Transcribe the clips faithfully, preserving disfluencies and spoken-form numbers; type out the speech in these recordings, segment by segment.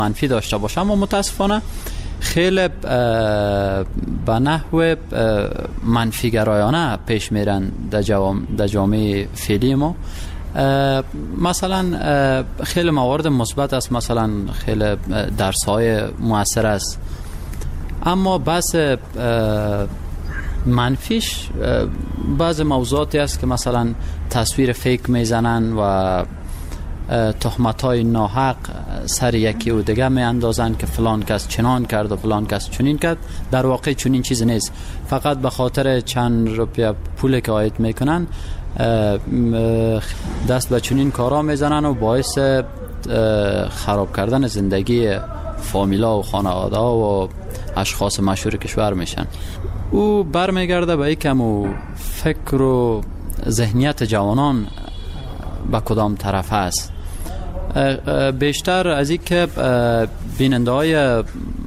منفی داشته باشه، اما متاسفانه خیلی به نحو منفی گرایانه پیش میرن در جوام در جامعه فعلی ما. مثلا خیلی موارد مثبت است، مثلا خیلی درس‌های مؤثر است، اما بس منفیش بعض موضوعاتی است که مثلا تصویر فیک میزنن و تهمت‌های ناحق سر یکی و دیگه می اندازن که فلان کس چنان کرد و فلان کس چنین کرد. در واقع چنین چیزی نیست، فقط به خاطر چند روپیه پولی که عاید میکنن دست به چنین کارا میزنن و باعث خراب کردن زندگی فامیلا و خانواده و اشخاص مشهور کشور میشن. او برمیگرده به یکم و فکر و ذهنیت جوانان به کدام طرف است. بیشتر از این که بیننده های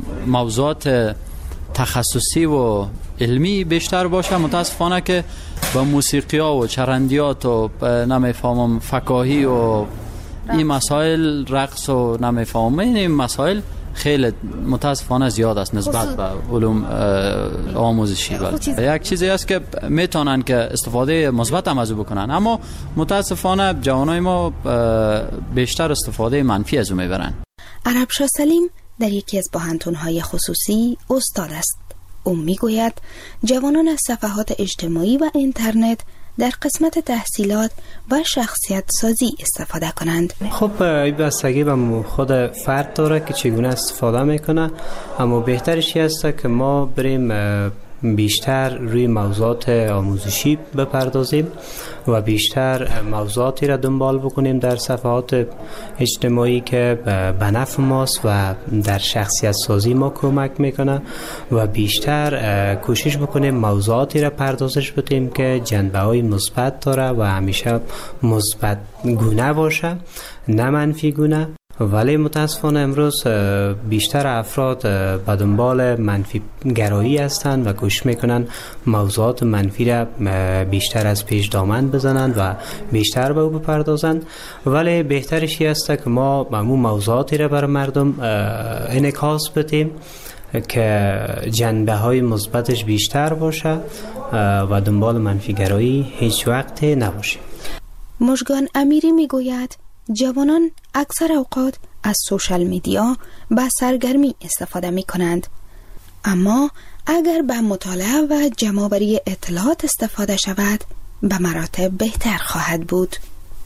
موضوعات تخصصی و علمی بیشتر باشه، متاسفانه که با موسیقی ها و چرندیات و نمیفهمم فکاهی و این مسائل، رقص و نمیفهمم این مسائل خیلی متاسفانه زیاد است نسبت به علوم آموزشی. یک چیزی است که میتونن که استفاده مثبت هم از او بکنن، اما متاسفانه جوانای ما بیشتر استفاده منفی از او میبرن. عربشاه سلیم در یکی از بحث‌های خصوصی استاد است. او میگوید جوانان از صفحات اجتماعی و اینترنت در قسمت تحصیلات و شخصیت سازی استفاده کنند. خب این بستگی به خود فرد داره که چگونه استفاده میکنه، اما بهترش است که ما بریم بیشتر روی موضوعات آموزشی بپردازیم و بیشتر موضوعاتی را دنبال بکنیم در صفحات اجتماعی که به نفع ماست و در شخصیت سازی ما کمک میکنه و بیشتر کوشش بکنیم موضوعاتی را پردازش بدیم که جنبه های مثبت داره و همیشه مثبت گونه باشه، نه منفی گونه. ولی متاسفانه امروز بیشتر افراد به دنبال منفی گرایی هستند و کوشش میکنن موضوعات منفی را بیشتر از پیش دامن بزنند و بیشتر به او بپردازند. ولی بهترش است که ما همون موضوعاتی را بر مردم انعکاس بدیم که جنبه های مثبتش بیشتر باشه و دنبال منفی گرایی هیچ وقت نباشه. مژگان امیری میگوید جوانان اکثر اوقات از سوشال میدیا به سرگرمی استفاده می کنند، اما اگر به مطالعه و جمع‌آوری اطلاعات استفاده شود به مراتب بهتر خواهد بود.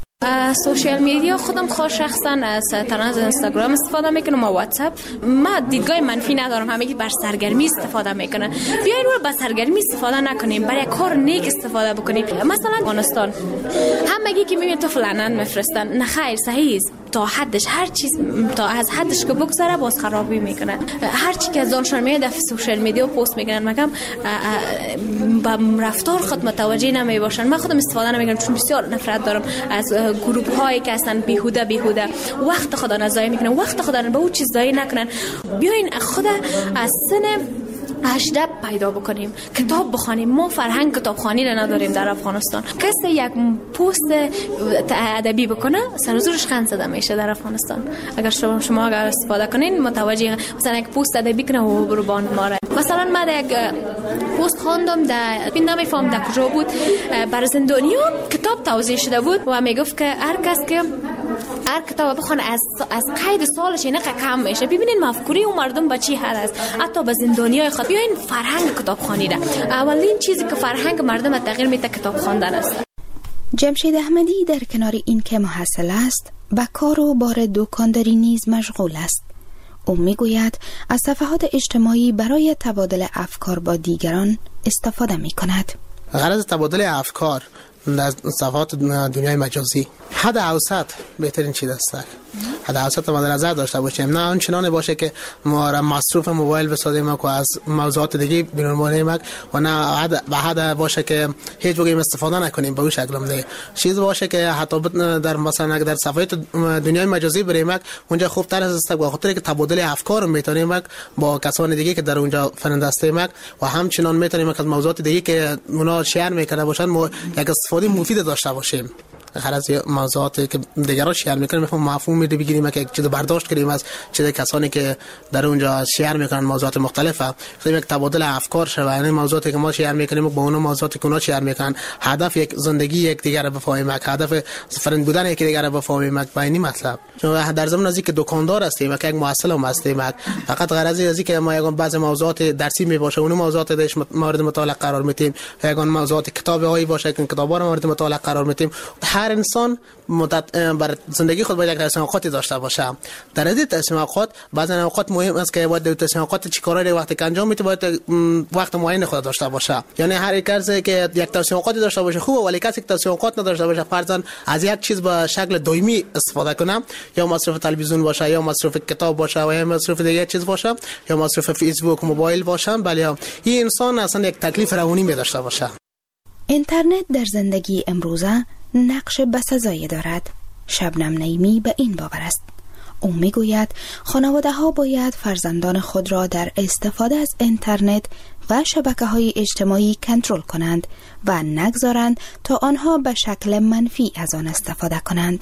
سوشال میدیا خودم خود شخصا از از اینستاگرام استفاده میکنم و واتساپ. ما دیدگاه منفی ندارم، همه که بر سرگرمی استفاده میکنن. بیاین رو بر سرگرمی استفاده نکنیم، برای کار نیک استفاده بکنیم. مثلا افغانستان همگی که میبینید تو فلانن میفرستن، نه خیر صحیح است تا حدش، هر چیز تا از حدش که بگذره باز خرابی میکنن. هر چی که از دانشان میاد در سوشال میدیا پست میکنن، مگم با رفتار خود متوجه نمیباشن. من خودم استفاده نمیکنم چون بسیار نفرت دارم از گروپ هایی که هستن بیهوده بیهوده وقت خدا نزایی میکنن، وقت خدا به اون چیز ضایع نکنن. بیاین خود از سن هجده پیدا بکنیم، کتاب بخوانیم. ما فرهنگ کتابخوانی را نداریم در افغانستان. کسی یک پست ادبی بکنه سر زورش خند زده میشه در افغانستان. اگر شما شما اگر استفاده کنین متوجه، مثلا یک پست ادبی کنه و برو بان ماره. مثلا من یک پست خواندم در این نمیفهم در کجا بود، بر زندانیان کتاب توضیح شده بود و میگفت که هر کس که هر کتاب بخونه از از قید سالش اینه کم میشه. ببینین مفکوره اون مردم به چی حد است، حتی به زندانیای خود. بیاین فرهنگ کتابخوانی را، اولین چیزی که فرهنگ مردم تغییر میده کتاب خواندن است. جمشید احمدی در کنار این که محصل است به کار و بار دکانداری نیز مشغول است. او میگوید از صفحات اجتماعی برای تبادل افکار با دیگران استفاده می کند. غرض تبادل افکار در صفحات دنیای مجازی حد اوسط بهترین چیز است. حد اوسط ما در نظر داشته باشیم، نه آنچنان باشه که ما را مصروف موبایل بسازیم و از موضوعات دیگه بیرون بانیم و نه حد به حد باشه که هیچ وقت استفاده نکنیم به اون شکل. نه چیز باشه که حتی در مثلا در صفحات دنیای مجازی بریم اونجا خوب تر است به خاطر که تبادل افکار میتونیم با کسان دیگه که در اونجا فرند هستیم و همچنان میتونیم از موضوعات دیگه که اونا شیر میکنه باشن ما یک استفاده مفید داشته باشیم. غرض موضوعاتی که دیگران شیر میکنن میخوام مفهوم میده بگیریم که یک چیز برداشت کنیم از چیز کسانی که در اونجا شیر میکنن موضوعات مختلفه، یک تبادل افکار شه. یعنی موضوعاتی که ما شیر میکنیم با اون موضوعاتی که اونا شیر میکنن، هدف یک زندگی یک دیگر رو بفهمیم، هدف فرند بودن یک دیگر رو بفهمیم. با این مطلب چون در زمان ازی که دکاندار هستیم که یک محصل هم هستیم، فقط غرض ازی که ما یگان بعضی موضوعات درسی میباشه اون موضوعات درش مورد مطالعه قرار میدیم، یگان موضوعات کتابی هایی باشه که کتابا رو مورد مطالعه قرار میدیم. هر انسان بر زندگی خود باید یک تصمیم اوقاتی داشته باشه. در این تصمیم اوقات بعضی اوقات مهم است که باید تصمیم اوقات چیکارا رو وقتی انجام میده باید وقت معین خود داشته باشه. یعنی هر کسی که یک تصمیم اوقاتی داشته باشه خوبه، ولی کسی که تصمیم اوقات نداشته باشه فرضاً از یک چیز به شکل دائمی استفاده کنه، یا مصرف تلویزیون باشه یا مصرف کتاب باشه و یا مصرف دیگه چیز باشه یا مصرف فیسبوک موبایل باشه، بله این انسان اصلا یک تکلیف روانی می داشته باشه. اینترنت در زندگی امروزه نقش بسزایی دارد. شبنم نعیمی به این باور است. او می گوید خانواده ها باید فرزندان خود را در استفاده از اینترنت و شبکه های اجتماعی کنترل کنند و نگذارند تا آنها به شکل منفی از آن استفاده کنند.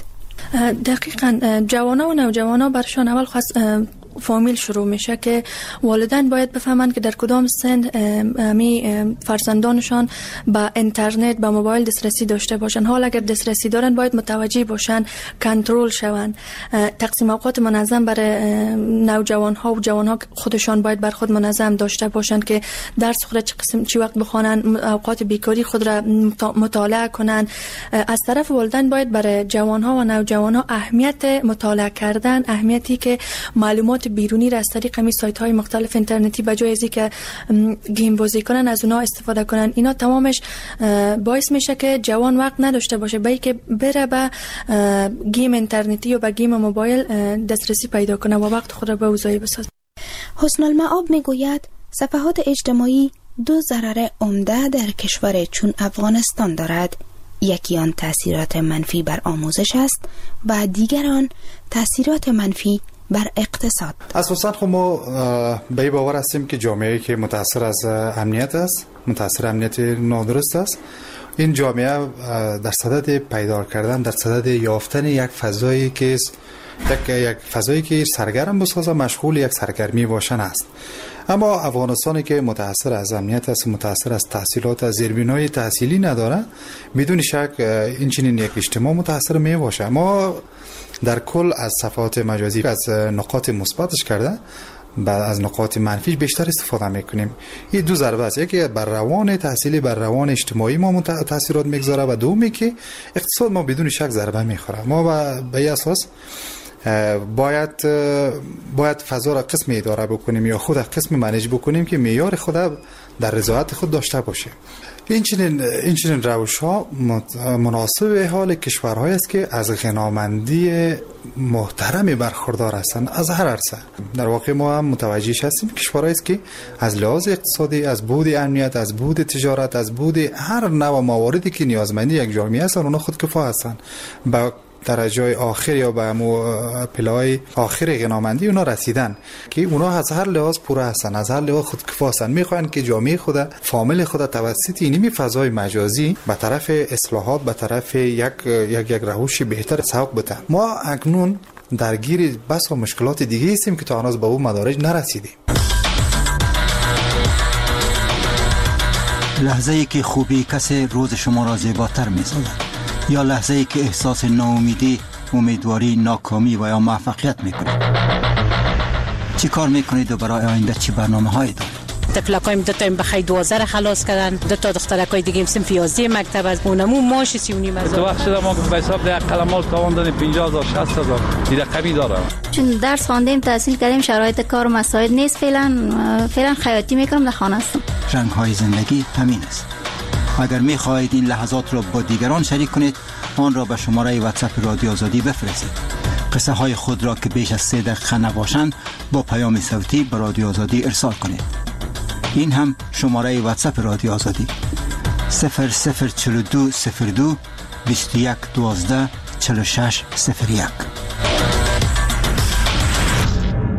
دقیقاً جوانا و نوجوانا برشان اول خاص فامیل شروع میشه که والدین باید بفهمند که در کدام سن می فرزندانشان با اینترنت با موبایل دسترسی داشته باشن. حالا اگر دسترسی دارن باید متوجه باشن، کنترل شون. تقسیم اوقات منظم برای نوجوان ها و جوان ها خودشان باید بر خود منظم داشته باشند که درس خود چه قسم چی وقت بخوانن، اوقات بیکاری خود را مطالعه کنن. از طرف والدین باید برای جوان ها و نوجوان ها اهمیت مطالعه کردن، اهمیتی که معلومات بیرونی را از طریق می سایت های مختلف اینترنتی به جای ازی که گیم بازی کنن از اونا استفاده کنن، اینا تمامش باعث میشه که جوان وقت نداشته باشه بلکه که بره به گیم اینترنتی یا به گیم موبایل دسترسی پیدا کنه و وقت خود را به اوضاعی بسازه. حسن المآب میگوید صفحات اجتماعی دو ضرر عمده در کشور چون افغانستان دارد. یکی آن تاثیرات منفی بر آموزش است و دیگر آن تاثیرات منفی بر اقتصاد. اساساً خب ما به این باور هستیم که جامعه‌ای که متاثر از امنیت است، متاثر امنیت نادرست است، این جامعه در صدد پیدا کردن، در صدد یافتن یک فضایی که یک یک فضایی که سرگرم بسازه، مشغول یک سرگرمی باشن است. اما افغانستانی که متاثر از امنیت است، متاثر از تحصیلات، از زیربنای تحصیلی نداره، بدون شک این چنین یک اجتماع متاثر می باشه. ما در کل از صفحات مجازی از نقاط مثبتش کرده بعد از نقاط منفیش بیشتر استفاده میکنیم. این دو ضربه است، یکی بر روان تحصیلی، بر روان اجتماعی ما تاثیرات میگذاره و دومی که اقتصاد ما بدون شک ضربه میخوره. ما به این اساس باید باید فضا را قسم اداره بکنیم یا خود قسم منیج بکنیم که معیار خود در رضایت خود داشته باشه. این چنین این چنین روش ها مناسب حال کشورهایی است که از غنامندی محترمی برخوردار هستند از هر عرصه. در واقع ما هم متوجه هستیم کشورهایی است که از لحاظ اقتصادی، از بود امنیت، از بود تجارت، از بود هر نوع مواردی که نیازمندی یک جامعه هستند اونها خودکفا هستند. با درجه آخر یا به امو پلای آخر غنامندی اونا رسیدن که اونا از هر لحاظ پوره هستن، از هر لحاظ خودکفا هستن. میخوان که جامعه خود، فامیل خود توسط اینمی فضای مجازی به طرف اصلاحات، به طرف یک یک یک روش بهتر سوق بده. ما اکنون درگیر بس و مشکلات دیگه هستیم که تا هنوز به اون مدارج نرسیدیم. لحظه ای که خوبی کسی روز شما را زیباتر می‌سازد، یا لحظه ای که احساس ناامیدی، امیدواری، ناکامی و یا موفقیت میکنید. چی کار میکنید و برای آینده چی برنامه هایی دارید؟ تفلقایم دو تا بخای دوازده خلاص کردن، دو تا دخترکای دیگه هم سنف یازده مکتب از اونمو ماش سی و نیم هزار. تو وقت شده ما به حساب ده قلمال تاوان دادیم پنجاه هزار شصت هزار دیگه قوی داره. چون درس خواندیم، تحصیل کردیم، شرایط کار مساعد نیست، فعلا فعلا خیاطی میکنم، در خانه هستم. رنگ های زندگی همین است. اگر می خواهید این لحظات را با دیگران شریک کنید، آن را به شماره واتساپ رادیو آزادی بفرستید. قصه های خود را که بیش از سه دقیقه نباشند با پیام صوتی به رادیو آزادی ارسال کنید. این هم شماره واتساپ رادیو آزادی صفر صفر چهل و دو صفر دو بیست و یک دوازده چهل و شش صفر یک.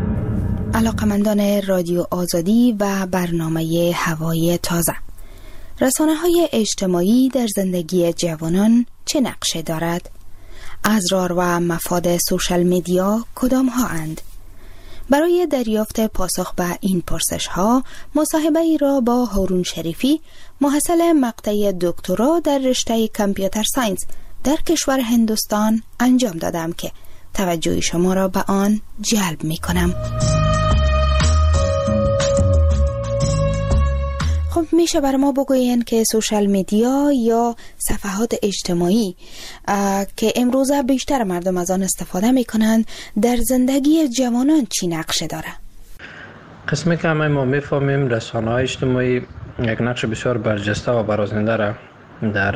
علاقمندان رادیو آزادی و برنامه هوای تازه، رسانه‌های اجتماعی در زندگی جوانان چه نقشه دارد؟ اضرار و مفاد سوشال میدیا کدام ها اند؟ برای دریافت پاسخ به این پرسش ها مصاحبه ای را با هارون شریفی محصل مقطع دکترا در رشته کامپیوتر ساینس در کشور هندوستان انجام دادم که توجه شما را به آن جلب می کنم. خب میشه بر ما بگوین که سوشال میدیا یا صفحات اجتماعی که امروزه بیشتر مردم از آن استفاده میکنند در زندگی جوانان چی نقشه داره؟ قسمی که همه ما میفهمیم رسانه‌های اجتماعی یک نقش بسیار برجسته و برازنده را در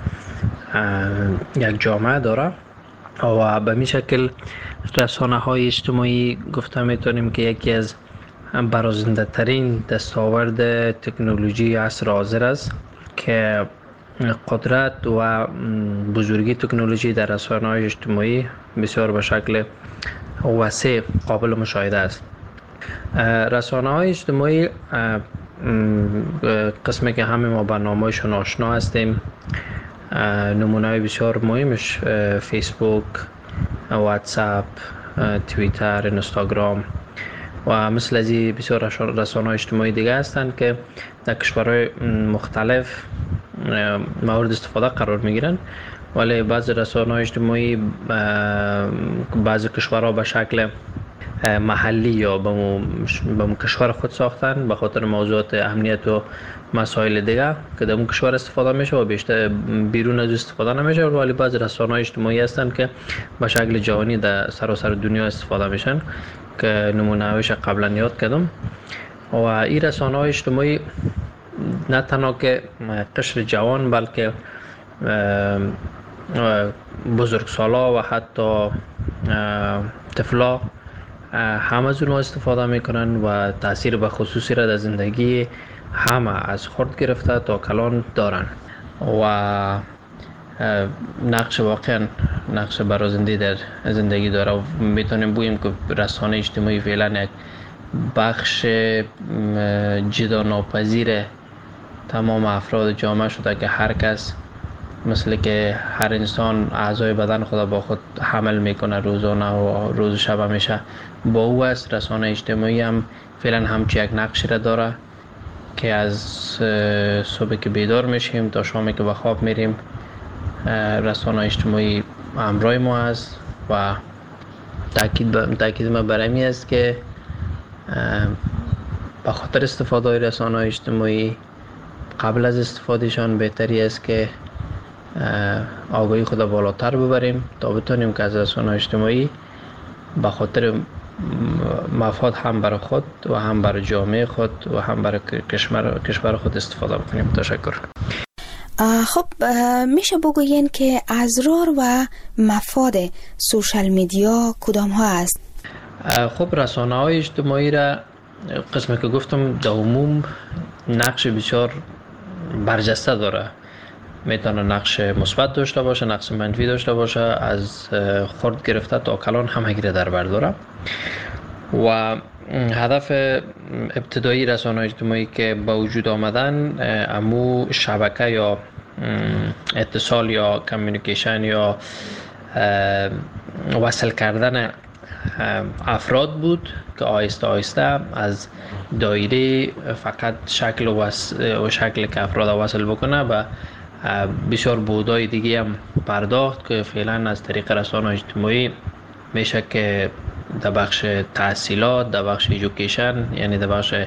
یک جامعه داره و به می شکل رسانه‌های اجتماعی گفته میتونیم که یکی از برازنده ترین دستاورد تکنولوژی عصر حاضر است که قدرت و بزرگی تکنولوژی در رسانه‌های اجتماعی بسیار به شکل وسیع قابل مشاهده است. رسانه‌های اجتماعی قسمی که همه ما با نامه‌شون آشنا هستیم، نمونه‌های بسیار مهمش فیسبوک، واتساپ، توییتر، اینستاگرام و مثل از این بسیار رسانه‌های اجتماعی دیگه هستند که در کشورهای مختلف مورد استفاده قرار میگیرن، ولی بعضی رسانه‌های اجتماعی بعضی کشورها به شکل محلی یا به اون کشور خود ساختن به خاطر موضوعات امنیت و مسائل دیگه که در اون کشور استفاده میشه و بیشتر بیرون از استفاده نمیشه، ولی بعضی رسانه‌های اجتماعی هستند که به شکل جهانی در سراسر دنیا استفاده میشن که نمونه‌هایش قبلا یاد کردم. و این رسانه‌های اجتماعی نه تنها که قشر جوان بلکه بزرگسالا و حتی طفلا همه از اونها استفاده میکنن و تاثیر به خصوصی را در زندگی همه از خرد گرفته تا کلان دارن و نقش واقعا نقش برازنده در زندگی داره و میتونیم بگیم که رسانه اجتماعی فعلا یک بخش جدا ناپذیر تمام افراد جامعه شده که هر کس مثل که هر انسان اعضای بدن خود با خود حمل میکنه روزانه و روز و شب میشه با او است. رسانه اجتماعی هم فعلا همچی یک نقشی را داره که از صبح که بیدار میشیم تا شامی که به خواب میریم رسانه اجتماعی همراه ما است و تاکید تاکید ما بر این است که به خاطر استفاده رسانه اجتماعی قبل از استفادهشان بهتری است که آگاهی خود بالاتر ببریم تا بتونیم که از رسانه اجتماعی به خاطر مفاد هم برای خود و هم برای جامعه خود و هم برای کشور کشور خود استفاده بکنیم. تشکر. خب میشه بگوین که اضرار و مفاد سوشال میدیا کدام ها است؟ خب رسانه های اجتماعی را قسمی که گفتم در عموم نقش بسیار برجسته داره. میتونه نقش مثبت داشته باشه، نقش منفی داشته باشه، از خرد گرفته تا کلان همگی را در بر داره و هدف ابتدایی رسانه اجتماعی که با وجود آمدن امو شبکه یا اتصال یا کمیونیکیشن یا وصل کردن افراد بود که آهسته آهسته از دایره فقط شکل و شکل که افراد وصل بکنه و بسیار بودای دیگه هم پرداخت که فعلا از طریق رسانه اجتماعی میشه که در بخش تحصیلات، در بخش ایژوکیشن یعنی در بخش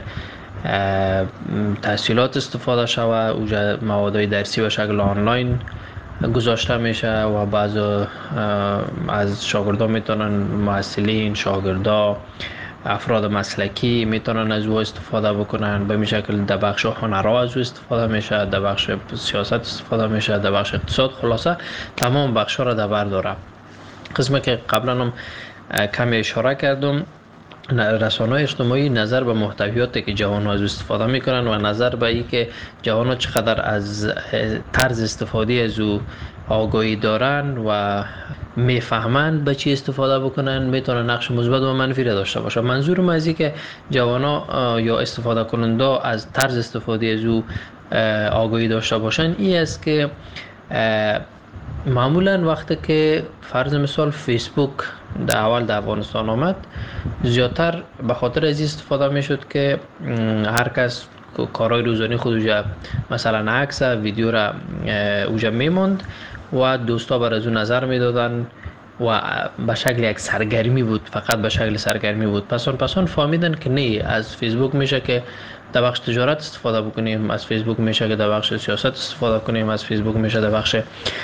تحصیلات استفاده شود، اوجا موادهای درسی به شکل آنلاین گذاشته میشه و بعض از شاگردان میتونن محصلین، شاگردا، افراد مسلکی میتونن از او استفاده بکنن. به این شکل در بخش هنرها از او استفاده میشه، در بخش سیاست استفاده میشه، در بخش اقتصاد، خلاصه تمام بخش ها را در بر داره. قسمی که قبلا هم کمی اشاره کردم، رسانه اجتماعی نظر به محتویاتی که جوان ها از استفاده میکنن و نظر به این که جوان ها چقدر از طرز استفاده از او آگاهی دارن و میفهمند به چی استفاده بکنن میتونه نقش مثبت و منفی را داشته باشه. منظورم از این که جوان ها یا استفاده کننده از طرز استفاده از او آگاهی داشته باشن این است که معمولا وقتی که فرض مثال فیسبوک در اول در افغانستان آمد زیادتر به خاطر از استفاده می شد که هر کس کارهای روزانه خود اوجا مثلا عکس ویدیو را اوجا میموند و دوستا بر از اون نظر میدادن و به شکل یک سرگرمی بود، فقط به شکل سرگرمی بود. پسان پسان فهمیدن که نه، از فیسبوک میشه که در بخش تجارت استفاده بکنیم، از فیسبوک میشه که در بخش سیاست استفاده کنیم، از فیسبوک میشه در بخش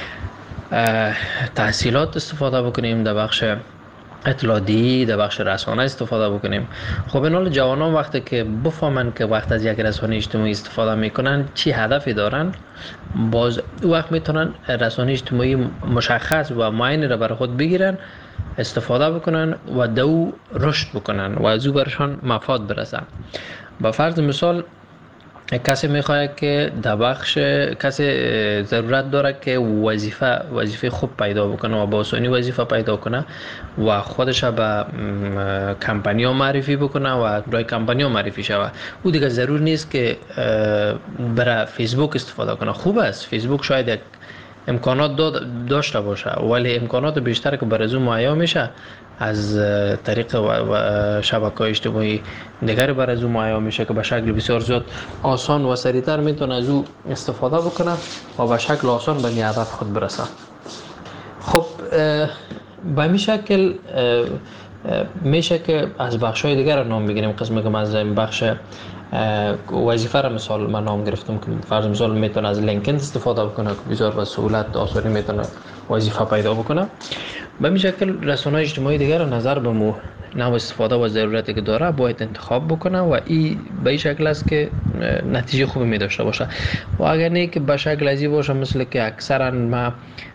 تحصیلات استفاده بکنیم، در بخش اطلاعاتی، در بخش رسانه استفاده بکنیم. خب این حال جوانان وقتی که بفهمن که وقت از یک رسانه اجتماعی استفاده میکنن چی هدفی دارن، باز وقت میتونن رسانه اجتماعی مشخص و معین را برای خود بگیرن، استفاده بکنن و دو رشد بکنن و از او برشان مفاد برسن. با فرض مثال کسی میخواد که در بخش کسی ضرورت داره که وظیفه وظیفه خوب پیدا بکنه و با آسانی وظیفه پیدا کنه و خودش به کمپانی‌ها معرفی بکنه و برای کمپانی‌ها معرفی شود. او دیگه ضرور نیست که برای فیسبوک استفاده کنه. خوب است فیسبوک شاید یک امکانات داشته باشه ولی امکانات بیشتر که برای او مهیا میشه از طریق شبکه‌های اجتماعی دیگری برای از او مهیا میشه که به شکل بسیار زیاد آسان و سریعتر میتونه از او استفاده بکنه و به شکل آسان به هدف خود برسه. خب به این شکل میشه که از بخش‌های دیگر نام بگیریم. قسمی که از بخش وظیفه را مثال من نام گرفتم که فرض مثال میتونه از لینکدین استفاده بکنه که بسیار به سهولت آسانی میتونه وظیفه پیدا بکنه. به این شکل رسانه‌های اجتماعی دیگر را نظر به مو نوع استفاده و ضرورتی که داره باید انتخاب بکنه و این به این شکل است که نتیجه خوبی می داشته باشه. و اگر نه که به شکل ازی باشه مثل که اکثرا ما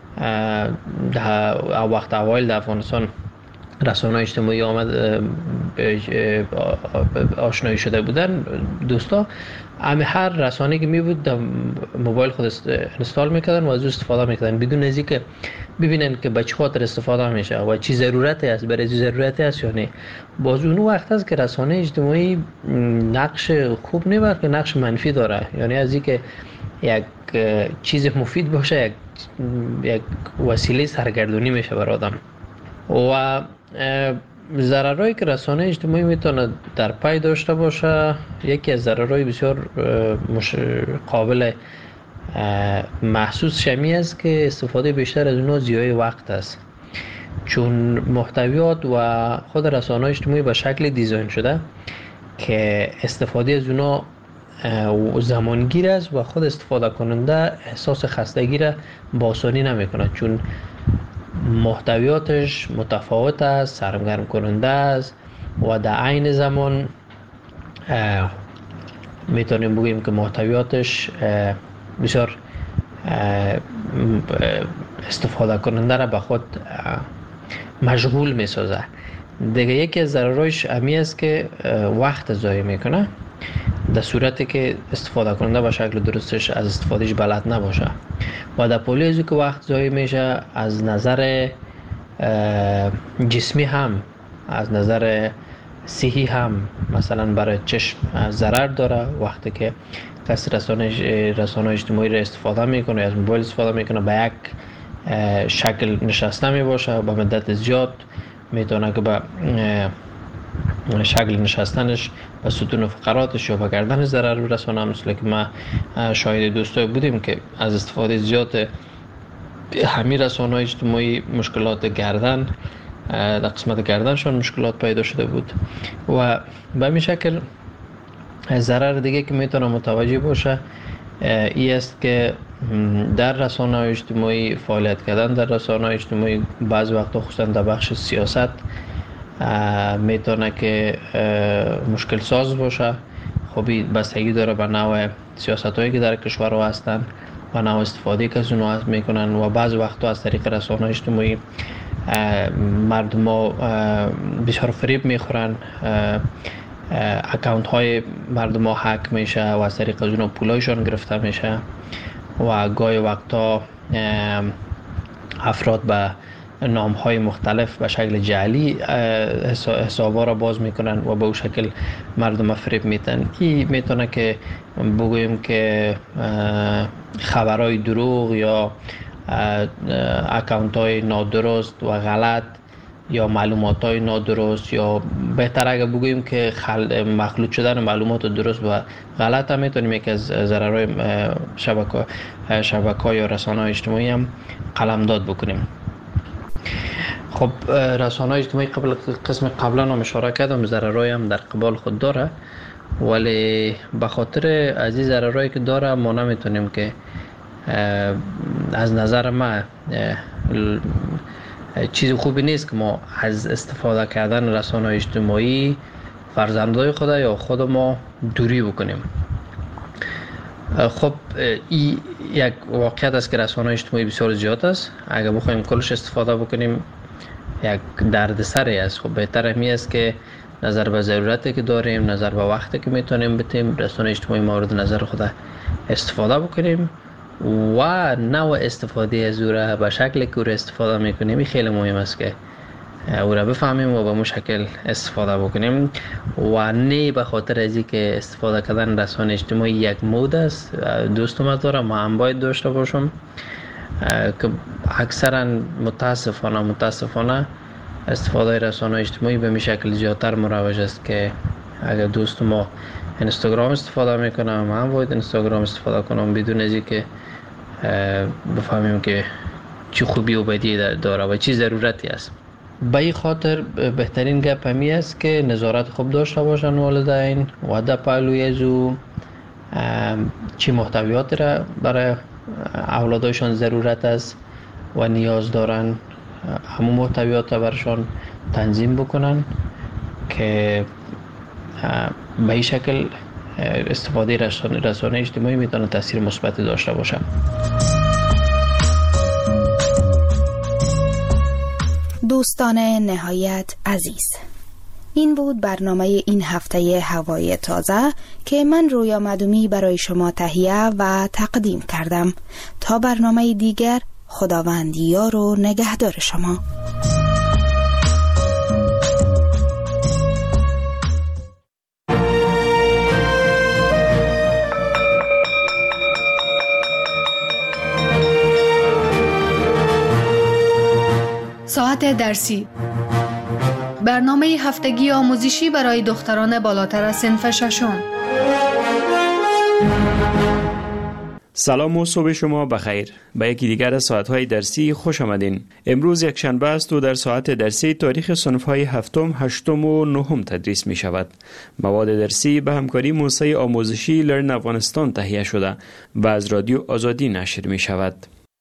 در وقت اوایل در افغانستان رسانه‌های اجتماعی آمد آشنایی شده بودن دوستا، همه هر رسانه‌ای که می بود در موبایل خود اینستال میکردن و از او استفاده میکردن بدون از اینکه ببینن که به چه خاطر استفاده میشه و چی ضرورتی است، برای چی ضرورتی است یا نه. باز اون وقت است که رسانه اجتماعی نقش خوب نه بلکه نقش منفی داره. یعنی از اینکه یک چیز مفید باشه یک یک وسیله سرگردانی میشه برای آدم. و ضررهایی که رسانه اجتماعی میتونه در پی داشته باشه، یکی از ضررهای بسیار قابل محسوس شمی است که استفاده بیشتر از اونها ضیاع وقت است، چون محتویات و خود رسانه اجتماعی به شکل دیزاین شده که استفاده از اونها زمانگیر است و خود استفاده کننده احساس خستگی را با آسانی نمیکنه، چون محتویاتش متفاوت است، سرگرم کننده است و در عین زمان میتونیم بگیم که محتویاتش بسیار استفاده کننده را به خود مشغول میسازه. دیگه یکی از ضررهایش امی است که وقت ضایع میکنه در صورتی که استفاده کننده به شکل درستش از استفادهش بلد نباشه و در پولی ازی که وقت ضایع میشه از نظر جسمی هم از نظر صحی هم مثلا برای چشم ضرر داره. وقتی که کسی رسانه رسانه اجتماعی را استفاده میکنه از موبایل استفاده میکنه به یک شکل نشسته میباشه با مدت زیاد میتونه که به شکل نشستنش و ستون فقراتش یا به گردنش ضرر برسونه. مثل که ما شاهد دوستای بودیم که از استفاده زیاد همین رسانه‌های اجتماعی مشکلات گردن در قسمت گردنشان مشکلات پیدا شده بود. و به این شکل ضرر دیگه که میتونه متوجه باشه این است که در رسانه‌های اجتماعی فعالیت کردن در رسانه‌های اجتماعی بعض وقتا خصوصا در بخش سیاست میتونه که مشکل ساز باشه. خب بستگی داره به نوع سیاست هایی که در کشور هستن و نوع استفاده که از اونها میکنن و بعض وقتا از طریق رسانه اجتماعی مردم ها بسیار فریب میخورن، اکاونت های مردم ها هک میشه و از طریق از اونها پولایشان گرفته میشه و گاهی وقتا افراد به نام های مختلف به شکل جعلی حساب ها را باز میکنن و به اون شکل مردم فریب میتن. این میتونه که بگوییم که خبرهای دروغ یا اکانت های نادرست و غلط یا معلومات های نادرست، یا بهتر اگه بگوییم که خل... مخلوط شدن معلومات درست و غلط هم میتونیم یکی از ضررهای شبکه شبکه یا رسانه های اجتماعی هم قلمداد بکنیم. خب رسانه های اجتماعی قبل قسم قبلا هم اشاره کردم ضررهای هم در قبال خود داره، ولی به خاطر از این ضررهایی که داره ما نمیتونیم که از نظر ما چیز خوبی نیست که ما از استفاده کردن رسانه‌های اجتماعی فرزندای خود یا خود ما دوری بکنیم. خب این یک واقعیت است که رسانه‌های اجتماعی بسیار زیاد است. اگر بخوایم کلش استفاده بکنیم یک دردسری است. خب بهتر همی است که نظر به ضرورتی که داریم، نظر به وقتی که میتونیم بتیم رسانه‌های اجتماعی مورد نظر خود استفاده بکنیم و نوع استفاده از او را به شکلی که او را استفاده میکنیم. این خیلی مهم است که او را بفهمیم و به اون شکل استفاده بکنیم و نه به خاطر از اینکه استفاده کردن رسانه اجتماعی یک مود است. دوستم دارم ما هم باید داشته باشم که اکثرا متاسفانه متاسفانه استفاده رسانه اجتماعی به می شکل زیادتر مروج است که اگر دوست ما اینستاگرام استفاده میکنم ما هم باید اینستاگرام استفاده کنم بدون از اینکه بفهمیم که چی خوبی و بدی داره و چی ضرورتی است. به این خاطر بهترین گپ همی است که نظارت خوب داشته باشن والدین و در پهلوی از او چی محتویاتی را برای اولادایشان ضرورت است و نیاز دارن همون محتویات را برشان تنظیم بکنن که به این شکل استفاده رسانه, رسانه اجتماعی میتونه تاثیر مثبت داشته باشه. دوستان نهایت عزیز، این بود برنامه این هفته هوای تازه که من رویا مدومی برای شما تهیه و تقدیم کردم. تا برنامه دیگر، خداوند یار و نگهدار شما. ساعت درسی، برنامه هفتگی آموزشی برای دختران بالاتر از صنف ششم. سلام و صبح شما بخیر. به یکی دیگر از ساعت‌های درسی خوش آمدین. امروز یک شنبه است و در ساعت درسی تاریخ صنف‌های هفتم، هشتم و نهم تدریس می شود. مواد درسی به همکاری موسسه آموزشی لرن افغانستان تهیه شده و از رادیو آزادی نشر می شود.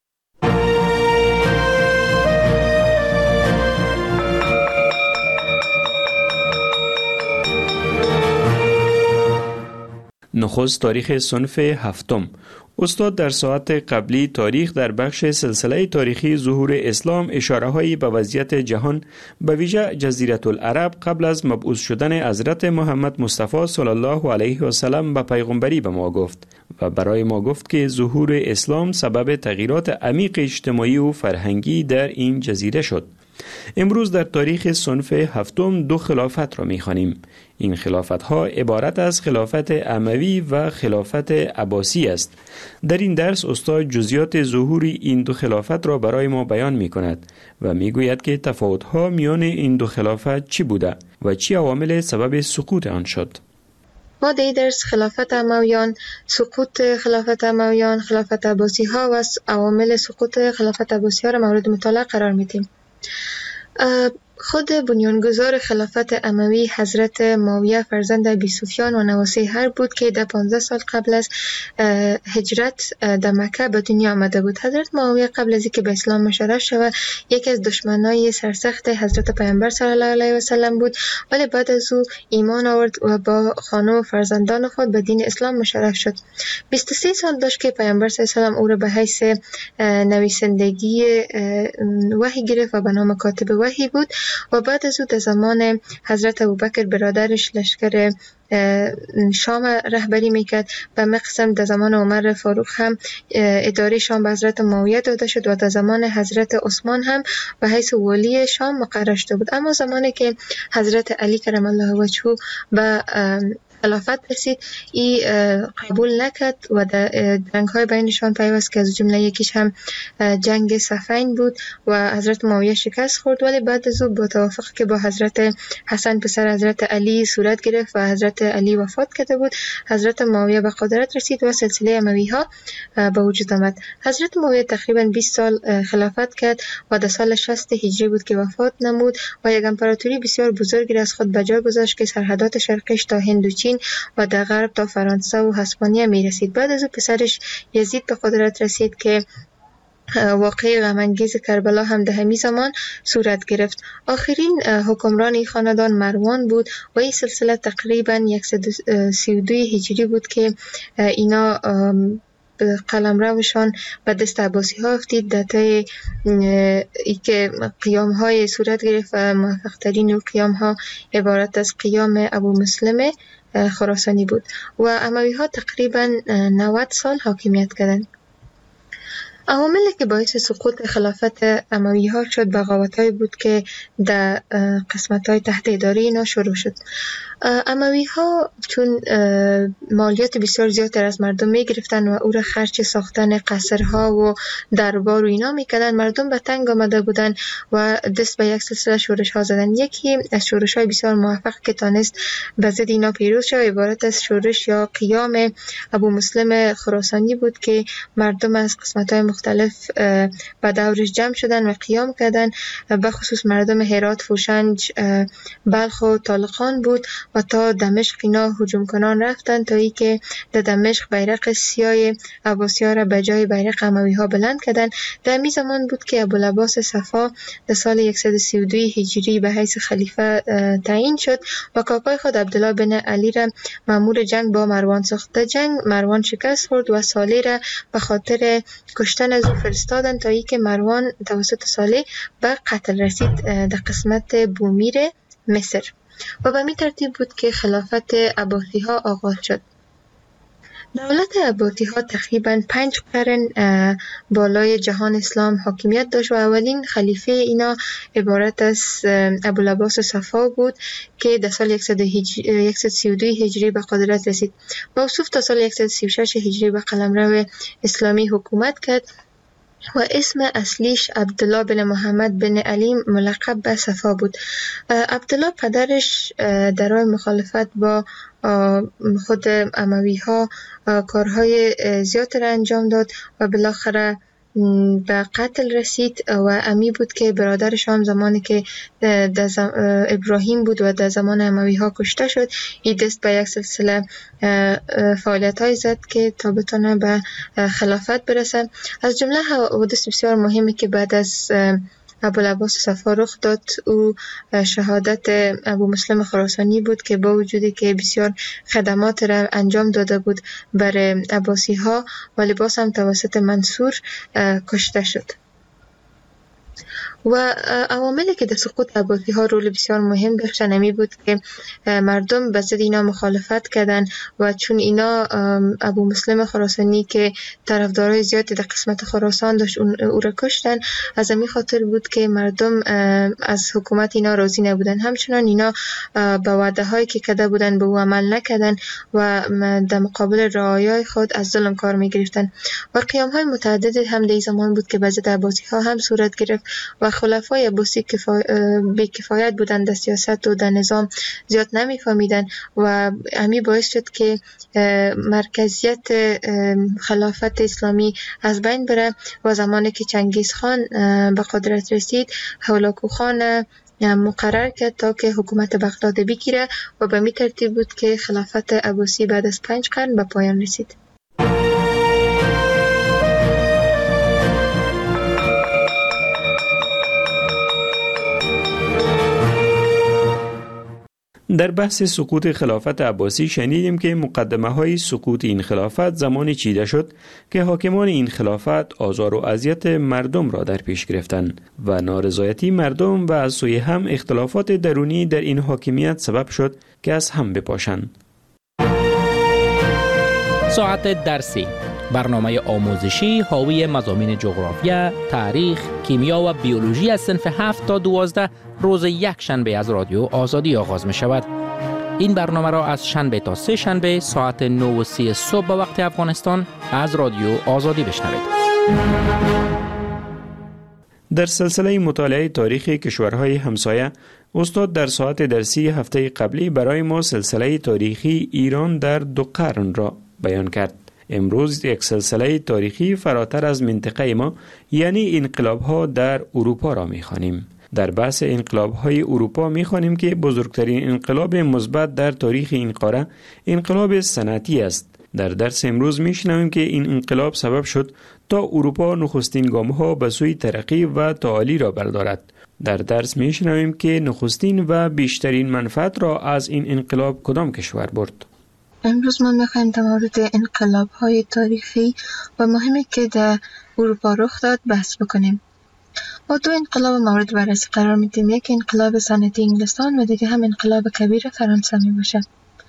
نخست تاریخ صنف هفتم. استاد در ساعت قبلی تاریخ در بخش سلسله تاریخی ظهور اسلام اشاره‌هایی به وضعیت جهان به ویژه جزیره العرب قبل از مبعوث شدن حضرت محمد مصطفی صلی الله علیه و سلم به پیغمبری به ما گفت و برای ما گفت که ظهور اسلام سبب تغییرات عمیق اجتماعی و فرهنگی در این جزیره شد. امروز در تاریخ صنف هفتم دو خلافت را می‌خوانیم. این خلافت ها عبارت از خلافت اموی و خلافت عباسی است. در این درس استاد جزئیات ظهور این دو خلافت را برای ما بیان می کند و می گوید که تفاوت ها میان این دو خلافت چی بوده و چی عوامل سبب سقوط آن شد. ما در این درس خلافت امویان، سقوط خلافت امویان، خلافت عباسی ها و عوامل سقوط خلافت عباسی ها را مورد مطالعه قرار میدیم. خود بنیانگذار خلافت اموی حضرت معاویه فرزند ابی سفیان و نواسه هر بود که در پانزده سال قبل از هجرت در مکه به دنیا آمده بود. حضرت معاویه قبل از اینکه به اسلام مشرف شود یکی از دشمنای سرسخت حضرت پیامبر صلی الله علیه و سلم بود، ولی بعد از او ایمان آورد و با خانه و فرزندان خود به دین اسلام مشرف شد. بیست و سه سال داشت که پیامبر صلی الله علیه و سلم او را به حیث نویسندگی وحی گرفت و به نام کاتب وحی بود و بعد از او در زمان حضرت ابوبکر برادرش لشکر شام رهبری میکرد و مقسم در زمان عمر فاروق هم اداره شام به حضرت معاویه داده شد و در زمان حضرت عثمان هم به حیث ولی شام مقرر شده بود. اما زمانی که حضرت علی کرم الله وجهه به خلافت رسید، ای قبول نکرد و در جنگ های بینشان پیوست که از جمله یکیش هم جنگ صفین بود و حضرت معاویه شکست خورد، ولی بعد از او با توافق که با حضرت حسن پسر حضرت علی صورت گرفت و حضرت علی وفات کرده بود، حضرت معاویه به قدرت رسید و سلسله اموی ها به وجود آمد. حضرت معاویه تقریبا بیست سال خلافت کرد و در سال شصت هجری بود که وفات نمود و یک امپراتوری بسیار بزرگی از خود به جا گذاشت که سرحدات شرقش تا هند و چین و در غرب تا فرانسه و هسپانیا می رسید. بعد از او پسرش یزید به قدرت رسید که واقعی غم‌انگیز کربلا هم در همین زمان صورت گرفت. آخرین حکمران این خاندان مروان بود و این سلسله تقریبا صد و سی و دو هجری بود که اینا قلمروشان به دست عباسی ها افتید. در طی ای که قیام های صورت گرفت و موفق ترین قیام ها عبارت از قیام ابو مسلم خراسانی بود و اموی ها تقریبا نود سال حاکمیت کردند. عواملی که باعث سقوط خلافت اموی ها شد بغاوت های بود که در قسمت های تحت اداره اینا شروع شد. اموی ها چون مالیات بسیار زیادتر از مردم می گرفتن و او را خرج ساختن قصرها و دربار و اینا می کردن، مردم به تنگ آمده بودن و دست به یک سلسله شورش ها زدن. یکی از شورش های بسیار موفق که تانست به ضد اینا پیروز شد عبارت از شورش یا قیام ابو مسلم خراسانی بود که مردم از قسمت های مختلف به دورش جمع شدن و قیام کردن، به خصوص مردم هرات، فوشنج، بلخ و طالقان بود و تا دمشق اینا هجوم کنان رفتن تا ای که در دمشق بیرق سیاه عباسی ها را به جای بیرق اموی ها بلند کردن. در می زمان بود که ابوالعباس صفا در سال صد و سی و دو هجری به حیث خلیفه تعیین شد و کاکای خود عبدالله بن علی را مأمور جنگ با مروان ساخت. در جنگ مروان شکست خورد و صالح را به خاطر کشتن از او فرستادن تا ای که مروان توسط صالح به قتل رسید در قسمت بومیر مصر و به می ترتیب بود که خلافت عباسی ها آغاز شد. دولت عباسی ها تقریبا پنج قرن بالای جهان اسلام حاکمیت داشت و اولین خلیفه اینا عبارت از ابوالعباس صفا بود که در سال صد و سی و دو هجری به قدرت رسید. موصوف تا سال صد و سی و شش هجری به قلمرو اسلامی حکومت کرد و اسم اصلیش عبدالله بن محمد بن علی ملقب به صفا بود. عبدالله پدرش در راه مخالفت با خود اموی ها کارهای زیاد را انجام داد و بالاخره به قتل رسید و امی بود که برادرش هم زمانی که در ابراهیم بود و در زمان اموی ها کشته شد، این دست به یک سلسله فعالیت های زد که تا بتونه به خلافت برسه. از جمله حوادث بسیار مهمی که بعد از ابوالعباس صفا رخ داد او شهادت ابو مسلم خراسانی بود که با وجودی که بسیار خدمات را انجام داده بود بر عباسی ها ولی باز هم توسط منصور کشته شد. و عواملی که در سقوط عباسی ها رول بسیار مهم داشتن امی بود که مردم به ضد اینا مخالفت کردن و چون اینا ابو مسلم خراسانی که طرفدارای زیادی در قسمت خراسان داشت او را کشتن، از امی خاطر بود که مردم از حکومت اینا راضی نبودن. همچنان اینا به وعده هایی که کرده بودن به او عمل نکردن و در مقابل رعایای خود از ظلم کار می گرفتن و قیام های متعدد هم در زمان بود که به ضد عباسی ها هم صورت گرفت و خلفای عباسی کفا... بی کفایت بودن در سیاست و در نظام زیاد نمیفهمیدن و همین باعث شد که مرکزیت خلافت اسلامی از بین بره و زمانی که چنگیز خان به قدرت رسید هولاکو خان مقرر کرد تا که حکومت بغداد بگیره و به می ترتیب بود که خلافت عباسی بعد از پنج قرن به پایان رسید. در بحث سقوط خلافت عباسی شنیدیم که مقدمه های سقوط این خلافت زمانی چیده شد که حاکمان این خلافت آزار و اذیت مردم را در پیش گرفتند و نارضایتی مردم و از سوی هم اختلافات درونی در این حاکمیت سبب شد که از هم بپاشند. ساعت درسی، برنامه آموزشی حاوی مضامین جغرافیا، تاریخ، کیمیا و بیولوژی از صنف هفت تا دوازده روز یک شنبه از رادیو آزادی آغاز می شود. این برنامه را از شنبه تا سه شنبه ساعت نه و سی صبح به وقت افغانستان از رادیو آزادی بشنوید. در سلسله مطالعه تاریخ کشورهای همسایه، استاد در ساعت درسی هفته قبلی برای ما سلسله تاریخی ایران در دو قرن را بیان کرد. امروز یک سلسله تاریخی فراتر از منطقه ما، یعنی انقلاب‌ها در اروپا را می‌خوانیم. در بحث انقلاب‌های اروپا می‌خوانیم که بزرگترین انقلاب مثبت در تاریخ این قاره انقلاب صنعتی است. در درس امروز می‌شنویم که این انقلاب سبب شد تا اروپا نخستین گام‌ها به سوی ترقی و تعالی را بردارد. در درس می‌شنویم که نخستین و بیشترین منفعت را از این انقلاب کدام کشور برد. امروز ما می‌خوایم در مورد انقلاب‌های تاریخی و مهمی که در اروپا رخ داد بحث بکنیم. ما دو انقلاب مورد بررسی قرار میدیم، یک انقلاب صنعتی انگلستان و دیگه هم انقلاب کبیر فرانسه می باشه.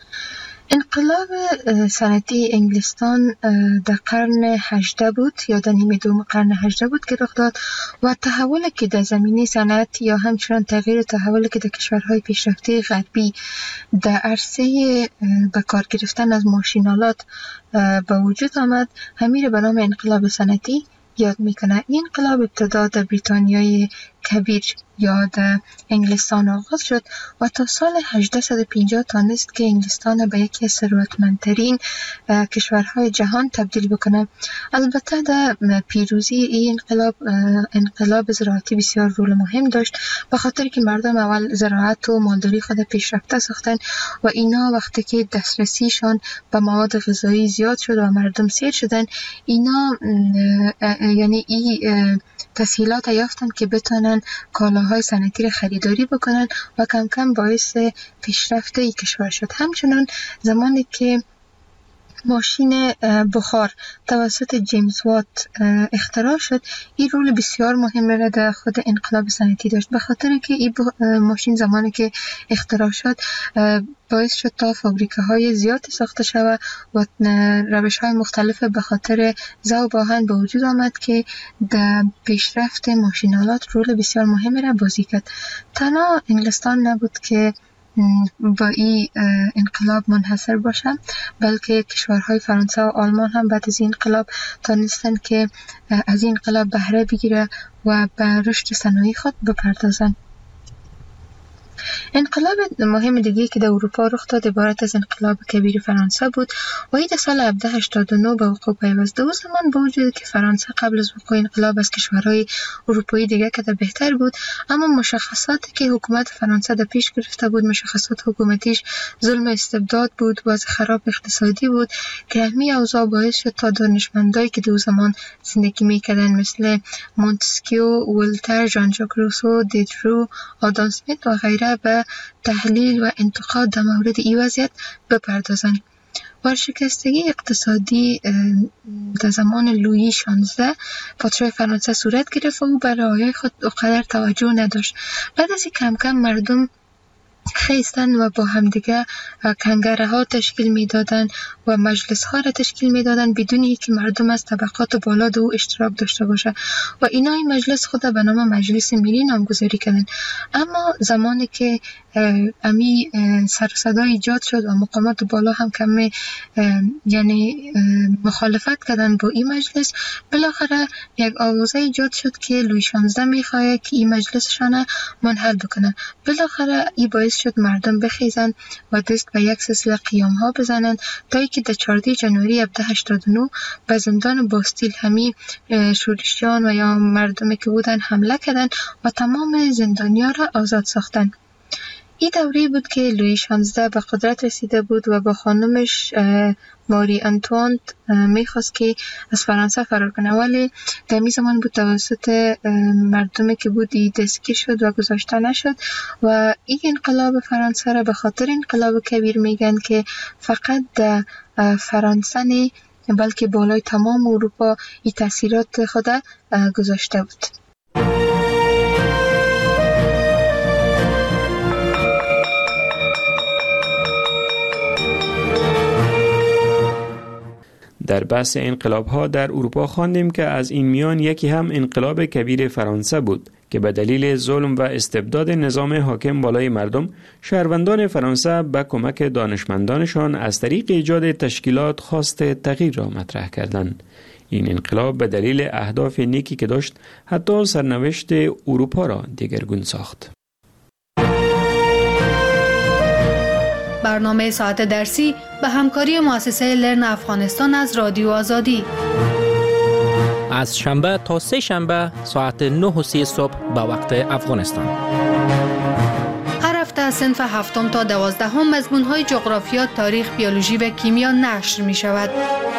انقلاب صنعتی انگلستان در قرن هجدهم بود یا در نیمه دوم قرن هجدهم بود که رخ داد و تحولی که در زمینه صنعت یا همچنان تغییر تحولی که در کشورهای پیشرفته غربی در عرصه به کار گرفتن از ماشینالات به وجود آمد، همین به نام انقلاب صنعتی یاد میکنه. این انقلاب ابتدا در بریتانیای کبیر یا در انگلستان آغاز شد و تا سال هجده و پنجاه تانست که انگلستان به یکی از ثروتمندترین کشورهای جهان تبدیل بکنه. البته در پیروزی این انقلاب انقلاب زراعتی بسیار رول مهم داشت، به خاطر که مردم اول زراعت و مالداری خود پیشرفته ساختن و اینا وقتی که دسترسیشان به مواد غذایی زیاد شد و مردم سیر شدن، اینا یعنی این تسهیلات یافتن که بتونن کالاهای صنعتی را خریداری بکنن و کم کم باعث پیشرفت این کشور شد. همچنان زمانی که ماشین بخار توسط جیمز وات اختراع شد، این رول بسیار مهم را در خود انقلاب صنعتی داشت، به خاطر که این ماشین زمانی که اختراع شد باعث شد تا فابریکه های زیادی ساخته شود و روش های مختلف به خاطر ذوب آهن به وجود آمد که در پیشرفت ماشینالات رول بسیار مهم را بازی کرد. تنها انگلستان نبود که با این انقلاب منحصر باشم، بلکه کشورهای فرانسه و آلمان هم بعد از این انقلاب تانستن که از این انقلاب بهره بگیره و به رشد صنایع خود بپردازن. انقلاب مهم دیگه که در اروپا رخ داد عبارت از انقلاب کبیر فرانسه بود و این در سال هفده هشتاد و نه به وقوع پیوست. او زمان با وجود که فرانسه قبل از وقوع انقلاب از کشورهای اروپایی دیگه که بهتر بود، اما مشخصاتی که حکومت فرانسه در پیش گرفته بود، مشخصات حکومتیش ظلم استبداد بود، وضع خراب اقتصادی بود که همین اوضاع باعث شد تا دانشمندایی که در زمان زندگی میکردن مثل مونتسکیو، ولتر، ژان ژاک روسو، دیدرو، آدام اسمیت و غیره به تحلیل و انتقاد در مورد این وضعیت بپردازند. ورشکستگی اقتصادی در زمان لویی شانزده پادشاه فرانسه صورت گرفت و او به رعایای خود اونقدر توجه نداشت. بعد از این کم کم مردم خیستن و با همدیگه کنگره ها تشکیل میدادن و مجلس ها را تشکیل میدادن بدون اینکه مردم از طبقات بالا دو اشتراک داشته باشه و اینا این مجلس خود به نام مجلس ملی نامگذاری کردن. اما زمانی که امی سر صدا ایجاد شد و مقامات بالا هم کمی یعنی مخالفت کردن با این مجلس، بالاخره یک آوازه ایجاد شد که لویی شانزده میخواه که این مجلسشان منحل بکنه. بالاخره این باعث شد مردم بخیزن و دست به یک سلسله قیام ها بزنن تا اینکه در چهاردهم ژانویه هزار و هشتصد و هشتاد و نه به زندان باستیل همی شورشیان و یا مردمی که بودن حمله کردن و تمام زندانیان را آزاد ساختن. این دوره بود که لویی شانزده به قدرت رسیده بود و با خانمش ماری آنتوانت میخواست که از فرانسه فرار کنه، ولی در این زمان بود توسط مردمی که بود دستگیر شد و گذاشته نشد و این انقلاب فرانسه را به خاطر انقلاب کبیر میگن که فقط در فرانسه نه بلکه بالای تمام اروپا این تاثیرات خود گذاشته بود. در بحث انقلاب ها در اروپا خواندیم که از این میان یکی هم انقلاب کبیر فرانسه بود که به دلیل ظلم و استبداد نظام حاکم بالای مردم، شهروندان فرانسه به کمک دانشمندانشان از طریق ایجاد تشکیلات خواست تغییر را مطرح کردند. این انقلاب به دلیل اهداف نیکی که داشت حتی سرنوشت اروپا را دیگرگون ساخت. برنامه ساعت درسی به همکاری مؤسسه لرن افغانستان از رادیو آزادی. از شنبه تا سه شنبه ساعت نه و سی صبح به وقت افغانستان. هر هفته از صنف هفتم تا دوازدهم مضمون‌های جغرافیا، تاریخ، بیولوژی و کیمیا نشر می شود.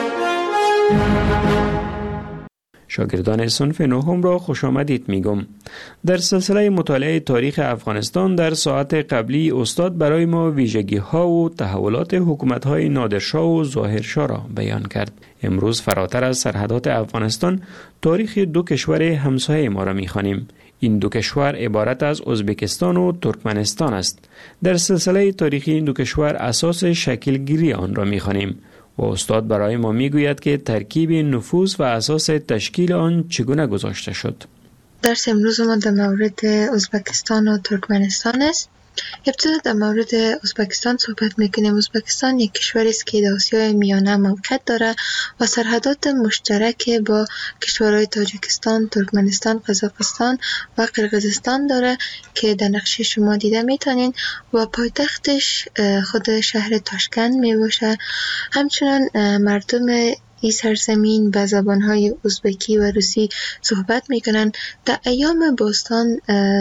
شاگردان صنف نهم را خوش آمدید میگم. در سلسله مطالعه تاریخ افغانستان در ساعت قبلی استاد برای ما ویژگی ها و تحولات حکومت های نادرشاه و ظاهرشاه را بیان کرد. امروز فراتر از سرحدات افغانستان تاریخ دو کشور همسایه ما را میخوانیم. این دو کشور عبارت از ازبکستان و ترکمنستان است. در سلسله تاریخی این دو کشور اساس شکلگیری آن را میخوانیم و استاد برای ما میگوید که ترکیب نفوذ و اساس تشکیل آن چگونه گذاشته شد. درس امروز ما در مورد ازبکستان و ترکمنستان است. ابتدا در مورد ازبکستان صحبت میکنیم. ازبکستان یک کشوری است که در آسیای میانه موقعیت داره و سرحدات مشترک با کشورهای تاجیکستان، ترکمنستان، قزاقستان و قرقیزستان داره که در نقشه شما دیده میتونین و پایتختش خود شهر تاشکند میباشه. همچنان مردم این سرزمین به زبانهای ازبکی و روسی صحبت میکنن. در ایام باستان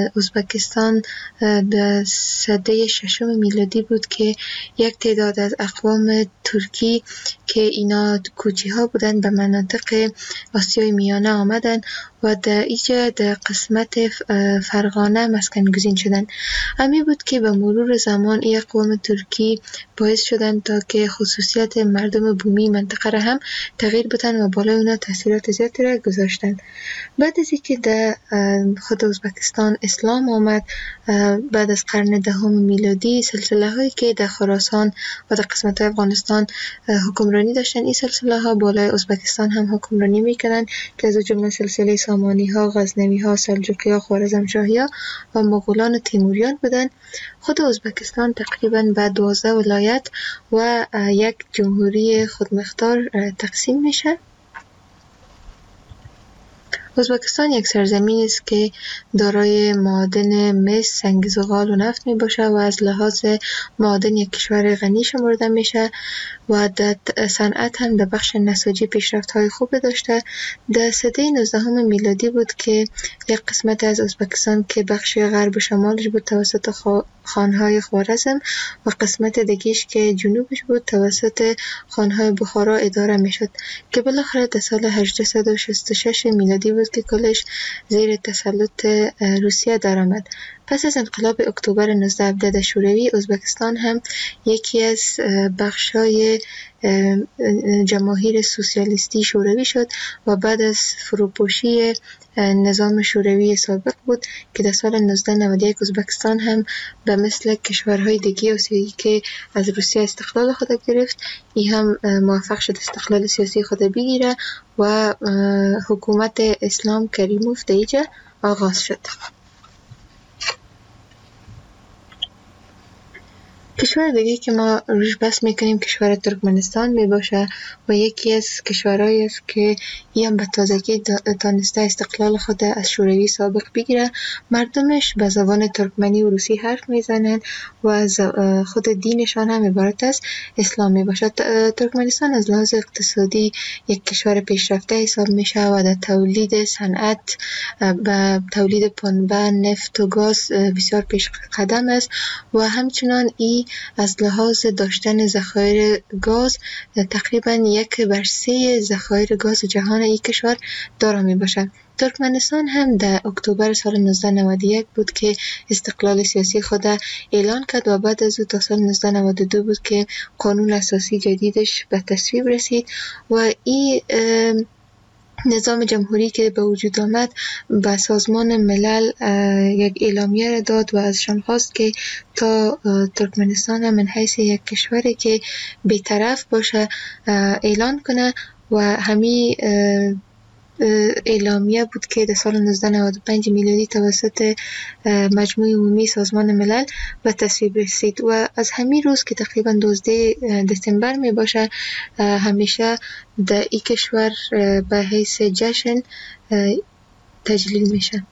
ازبکستان به سده ششم میلادی بود که یک تعداد از اقوام ترکی که اینا کوچی ها بودن به مناطق آسیای میانه آمدن و در اینجا در قسمت فرغانه مسکن گزین شدن. همین بود که به مرور زمان این اقوام ترکی باعث شدن تا که خصوصیت مردم بومی منطقه را هم تغییر بدن و بالای اونا تاثیرات زیادی را گذاشتن. بعد از اینکه در خود ازبکستان اسلام آمد، بعد از قرن دهم میلادی سلسله هایی که در خراسان و در قسمت افغانستان حکمرانی داشتن، این سلسله ها بالای ازبکستان هم حکمرانی میکنن که از جمله سلسله سامانی ها، غزنوی ها، سلجوقی ها، خوارزمشاهی ها و مغولان و تیموریان بودن. خود ازبکستان تقریبا به دوازده ولایت و یک جمهوری خودمختار تقسیم میشه. ازبکستان یک سرزمین است که دارای معادن مس، سنگ زغال و نفت می باشه و از لحاظ معادن یک کشور غنی شمرده میشه و در صنعت هم در بخش نساجی پیشرفت های خوب داشته. در سده نوزدهم میلادی بود که یک قسمت از ازبکستان که بخش غرب و شمالش بود توسط خانهای خوارزم و قسمت دیگه‌اش که جنوبش بود توسط خانهای بخارا اداره میشد که بالاخره در سال هجده و شصت و شش میلادی بود که کلش زیر تسلط روسیه درآمد. پس از انقلاب اکتبر نوزده هفده شوروی، ازبکستان هم یکی از بخشای جماهیر سوسیالیستی شوروی شد و بعد از فروپاشی نظام شوروی سابق بود که در سال نوزده نود و یک ازبکستان هم به مثل کشورهای دیگه آسیایی که از روسیه استقلال خود گرفت، این هم موفق شد استقلال سیاسی خود بگیره و حکومت اسلام کریموف در اینجا آغاز شد. کشور دیگه که ما روش بحث میکنیم کشور ترکمنستان می باشه و یکی از کشورهایی است که این به تازگی تانسته استقلال خود از شوروی سابق بگیره. مردمش به زبان ترکمنی و روسی حرف میزنن و از خود دینشان هم عبارت از اسلام می باشه. ترکمنستان از لحاظ اقتصادی یک کشور پیشرفته حساب میشه و در تولید صنعت و تولید پنبه، نفت و گاز بسیار پیش قدم است و همچنان ای از لحاظ داشتن ذخایر گاز تقریبا یک بر سه ذخایر گاز جهان این کشور دارا می باشد. ترکمنستان هم در اکتبر سال نوزده نود و یک بود که استقلال سیاسی خود اعلان کرد و بعد از او تا سال نوزده نود و دو بود که قانون اساسی جدیدش به تصویب رسید و این نظام جمهوری که به وجود آمد به سازمان ملل یک اعلامیه را داد و ازشان خواست که تا ترکمنستان من حیث یک کشوری که بی‌طرف باشه اعلان کنه و همین اعلامیه بود که در سال نوزده نود و پنج میلادی توسط مجموعه عمومی سازمان ملل به تصویب رسید و از همین روز که تقریبا دوازده دسامبر می باشه همیشه در این کشور به حیث جشن تجلیل میشه.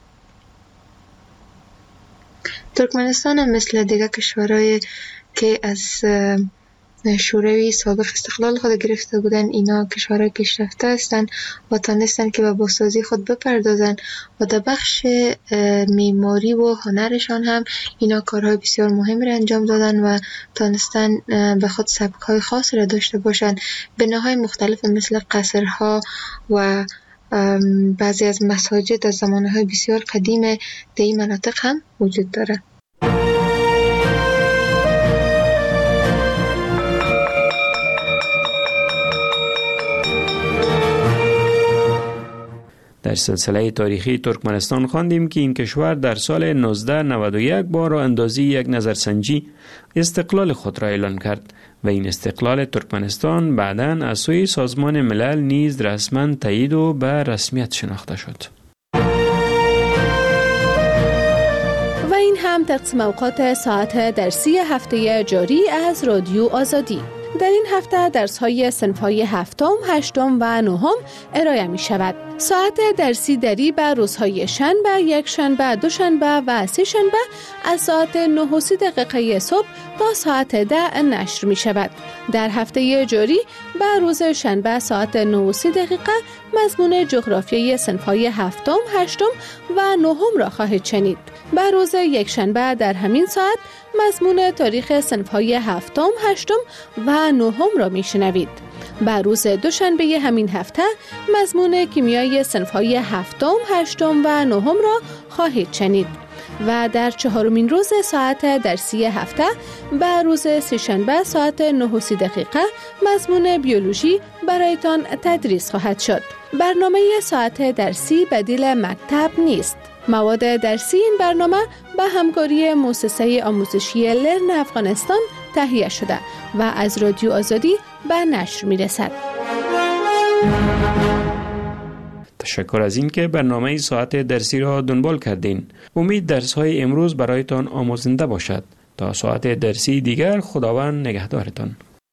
ترکمنستان هم مثل دیگر کشورهای که از شوروی سابق استقلال خود گرفته بودن، اینا کشورهای پیشرفته هستند و تانستن که به بازسازی خود بپردازن و در بخش معماری و هنرشان هم اینا کارهای بسیار مهمی را انجام دادن و تانستن به خود سبک‌های خاص را داشته باشن. بناهای مختلف مثل قصرها و بعضی از مساجد از زمانهای بسیار قدیم در این مناطق هم وجود داره. در سلسله تاریخی ترکمنستان خواندیم که این کشور در سال نوزده نود و یک با راه اندازی یک نظرسنجی استقلال خود را اعلان کرد و این استقلال ترکمنستان بعداً از سوی سازمان ملل نیز رسما تایید و به رسمیت شناخته شد. و این هم تقسیم اوقات ساعت درسی هفته جاری از رادیو آزادی. در این هفته درس‌های صنف‌های هفتم، هشتم و نهم ارائه می شود. ساعت درسی دری به روزهای شنبه، یک شنبه، دو شنبه و سه شنبه از ساعت نه و سی دقیقه صبح تا ساعت ده نشر می شود. در هفته جاری به روز شنبه ساعت نه و سی دقیقه مضمون جغرافیای صنف‌های هفتم، هشتم و نهم را خواهید شنید. به روز یک شنبه در همین ساعت مضمون تاریخ صنف‌های هفتم، هشتم و نهم را میشنوید. به روز دوشنبه همین هفته مضمون کیمیای صنف‌های هفتم، هشتم و نهم را خواهید شنید. و در چهارمین روز ساعت درسی هفته به روز سه‌شنبه ساعت نه و سی دقیقه مضمون بیولوژی برایتان تدریس خواهد شد. برنامه ساعت درسی بدیل مکتب نیست. مواد درسی این برنامه به همکاری مؤسسه آموزشی لرن افغانستان تهیه شده و از رادیو آزادی به نشر می رسد. تشکر از این که برنامه ساعت درسی را دنبال کردین. امید درس های امروز برایتان آموزنده باشد. تا ساعت درسی دیگر خداوند نگهدارتان.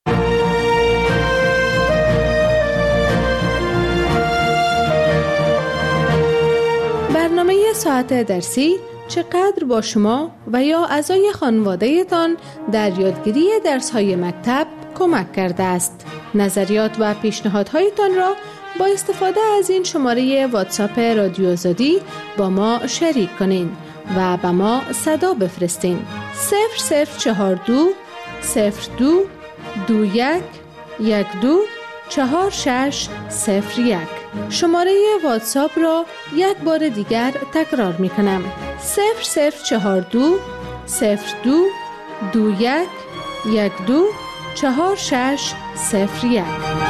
برنامه ساعت درسی چقدر با شما و یا اعضای خانواده تان در یادگیری درس‌های مکتب کمک کرده است. نظریات و پیشنهادهایتان را با استفاده از این شماره واتساپ رادیو آزادی با ما شریک کنین و به ما صدا بفرستین. صفر صفر چهار دو صفر دو دو یک یک دو چهار شش صفر یک. شماره واتساپ را یک بار دیگر تکرار می کنم. صفر صفر چهار دو صفر دو دو یک یک دو چهار شش صفر یک.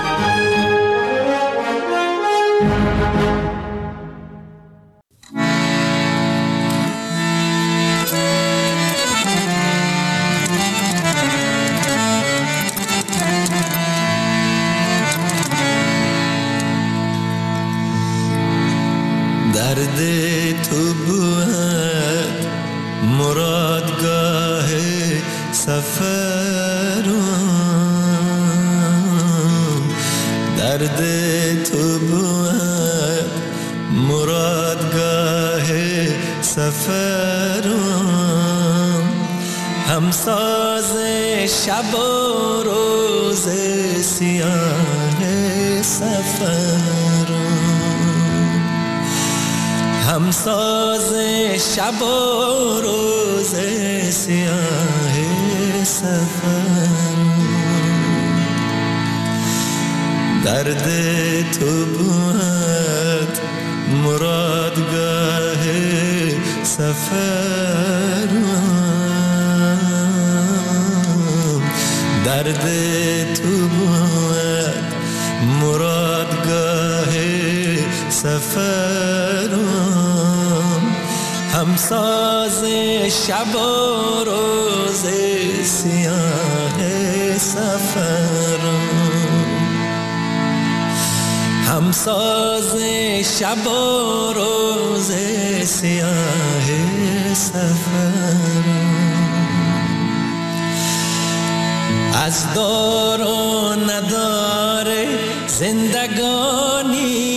درد تو بود مرادگاه سفرم، درد تو بود مرادگاه سفرم، همساز شب و روز سیاه سفرم، همساز شب و روز سیاه سفرم، درد تو بود مرادگاه سفرم، درد تو بود مرادگاه سفرم، همساز شب و روز سیاه سفرم، همساز شب و روز سیاه سفر، از دار و ندار زندگانی